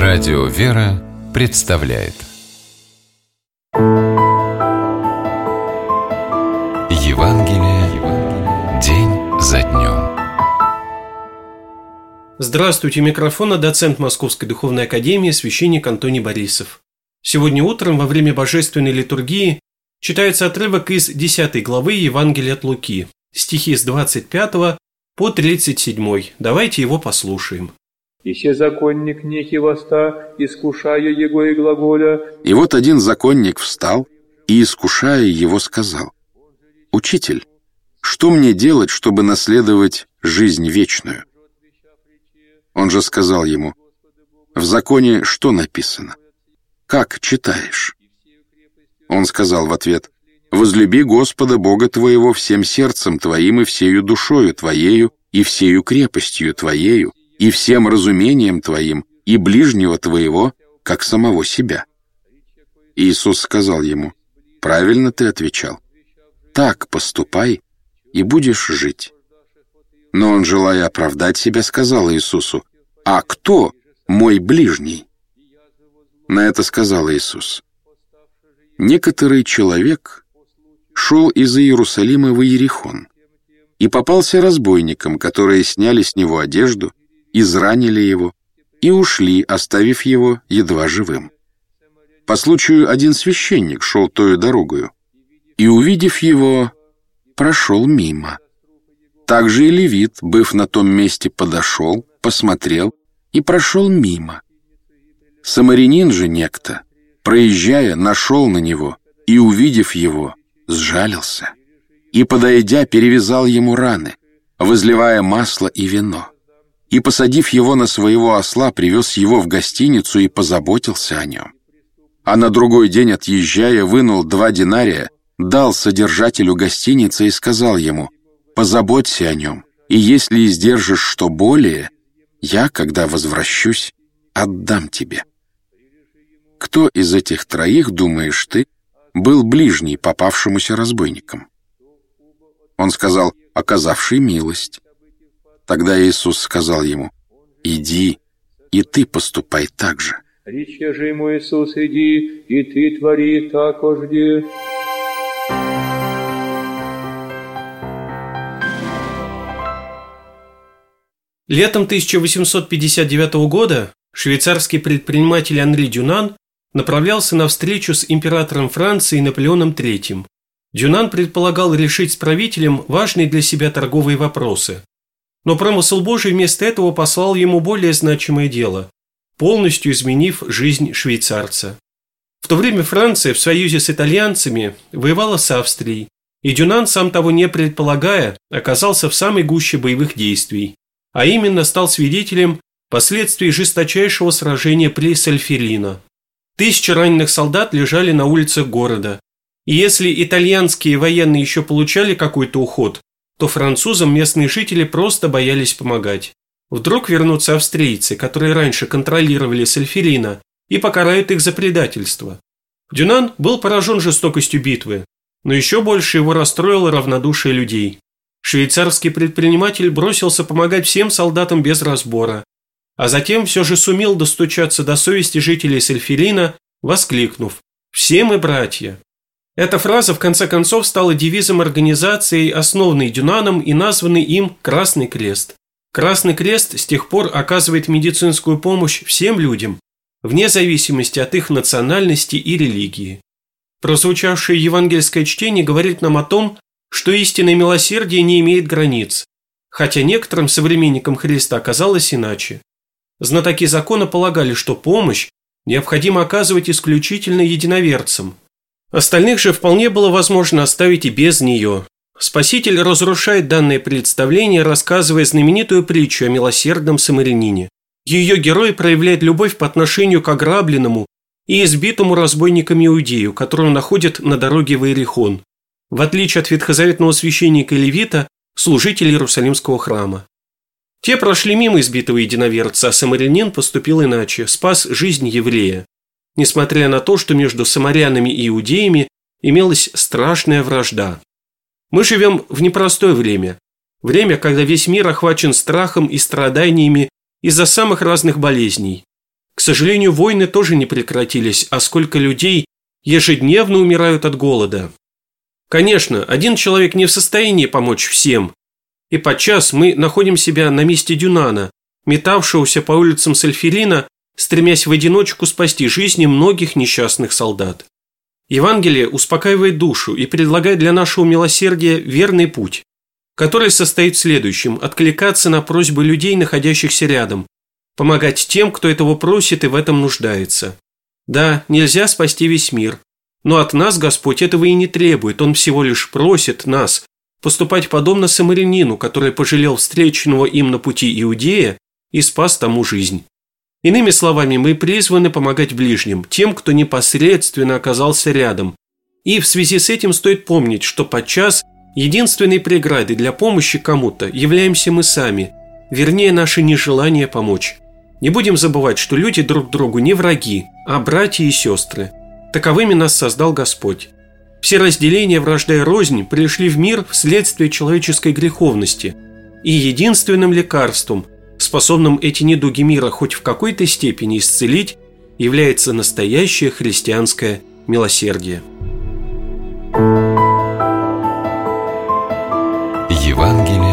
Радио «Вера» представляет Евангелие день за днем. Здравствуйте, у микрофона доцент Московской духовной академии священник Антоний Борисов. Сегодня утром во время божественной литургии читается отрывок из 10 главы Евангелия от Луки, стихи с 25 по 37. Давайте его послушаем. «Ище законник некий восста, искушая его и глаголя». И вот один законник встал и, искушая его, сказал: «Учитель, что мне делать, чтобы наследовать жизнь вечную?» Он же сказал ему: «В законе что написано? Как читаешь?» Он сказал в ответ: «Возлюби Господа Бога твоего всем сердцем твоим и всею душою твоею и всею крепостью твоею и всем разумением твоим и ближнего твоего, как самого себя». Иисус сказал ему: «Правильно ты отвечал. Так поступай, и будешь жить». Но он, желая оправдать себя, сказал Иисусу: «А кто мой ближний?» На это сказал Иисус: «Некоторый человек шел из Иерусалима в Иерихон и попался разбойникам, которые сняли с него одежду, изранили его и ушли, оставив его едва живым. По случаю один священник шел тою дорогою и, увидев его, прошел мимо. Также и левит, быв на том месте, подошел, посмотрел и прошел мимо. Самарянин же некто, проезжая, нашел на него и, увидев его, сжалился и, подойдя, перевязал ему раны, возливая масло и вино. И, посадив его на своего осла, привез его в гостиницу и позаботился о нем. А на другой день, отъезжая, вынул 2 динария, дал содержателю гостиницы и сказал ему: «Позаботься о нем, и если издержишь что более, я, когда возвращусь, отдам тебе». Кто из этих троих, думаешь ты, был ближний попавшемуся разбойникам? Он сказал: оказавший милость. Тогда Иисус сказал ему: «Иди, и ты поступай так же». Рече же ему Иисус: «Иди, и ты твори такожде». Летом 1859 года швейцарский предприниматель Анри Дюнан направлялся на встречу с императором Франции Наполеоном III. Дюнан предполагал решить с правителем важные для себя торговые вопросы. Но промысл Божий вместо этого послал ему более значимое дело, полностью изменив жизнь швейцарца. В то время Франция в союзе с итальянцами воевала с Австрией, и Дюнан, сам того не предполагая, оказался в самой гуще боевых действий, а именно стал свидетелем последствий жесточайшего сражения при Сальферино. 1000 раненых солдат лежали на улицах города, и если итальянские военные еще получали какой-то уход, то французам местные жители просто боялись помогать. Вдруг вернутся австрийцы, которые раньше контролировали Сальферино, и покарают их за предательство. Дюнан был поражен жестокостью битвы, но еще больше его расстроило равнодушие людей. Швейцарский предприниматель бросился помогать всем солдатам без разбора, а затем все же сумел достучаться до совести жителей Сальферино, воскликнув: «Все мы братья». Эта фраза в конце концов стала девизом организации, основанной Дюнаном и названной им «Красный крест». Красный крест с тех пор оказывает медицинскую помощь всем людям, вне зависимости от их национальности и религии. Прозвучавшее евангельское чтение говорит нам о том, что истинное милосердие не имеет границ, хотя некоторым современникам Христа казалось иначе. Знатоки закона полагали, что помощь необходимо оказывать исключительно единоверцам. Остальных же вполне было возможно оставить и без нее. Спаситель разрушает данное представление, рассказывая знаменитую притчу о милосердном самарянине. Ее герой проявляет любовь по отношению к ограбленному и избитому разбойниками иудею, которого находят на дороге в Иерихон, в отличие от ветхозаветного священника и левита, служителей Иерусалимского храма. Те прошли мимо избитого единоверца, а самарянин поступил иначе, спас жизнь еврея, несмотря на то, что между самарянами и иудеями имелась страшная вражда. Мы живем в непростое время, когда весь мир охвачен страхом и страданиями из-за самых разных болезней. К сожалению, войны тоже не прекратились, а сколько людей ежедневно умирают от голода. Конечно, один человек не в состоянии помочь всем, и подчас мы находим себя на месте Дюнана, метавшегося по улицам Сальферина, стремясь в одиночку спасти жизни многих несчастных солдат. Евангелие успокаивает душу и предлагает для нашего милосердия верный путь, который состоит в следующем: откликаться на просьбы людей, находящихся рядом, помогать тем, кто этого просит и в этом нуждается. Да, нельзя спасти весь мир, но от нас Господь этого и не требует, Он всего лишь просит нас поступать подобно самарянину, который пожалел встреченного им на пути иудея и спас тому жизнь. Иными словами, мы призваны помогать ближним, тем, кто непосредственно оказался рядом. И в связи с этим стоит помнить, что подчас единственной преградой для помощи кому-то являемся мы сами, вернее, наше нежелание помочь. Не будем забывать, что люди друг другу не враги, а братья и сестры. Таковыми нас создал Господь. Все разделения, вражда и рознь пришли в мир вследствие человеческой греховности, и единственным лекарством, способным эти недуги мира хоть в какой-то степени исцелить, является настоящее христианское милосердие. Евангелие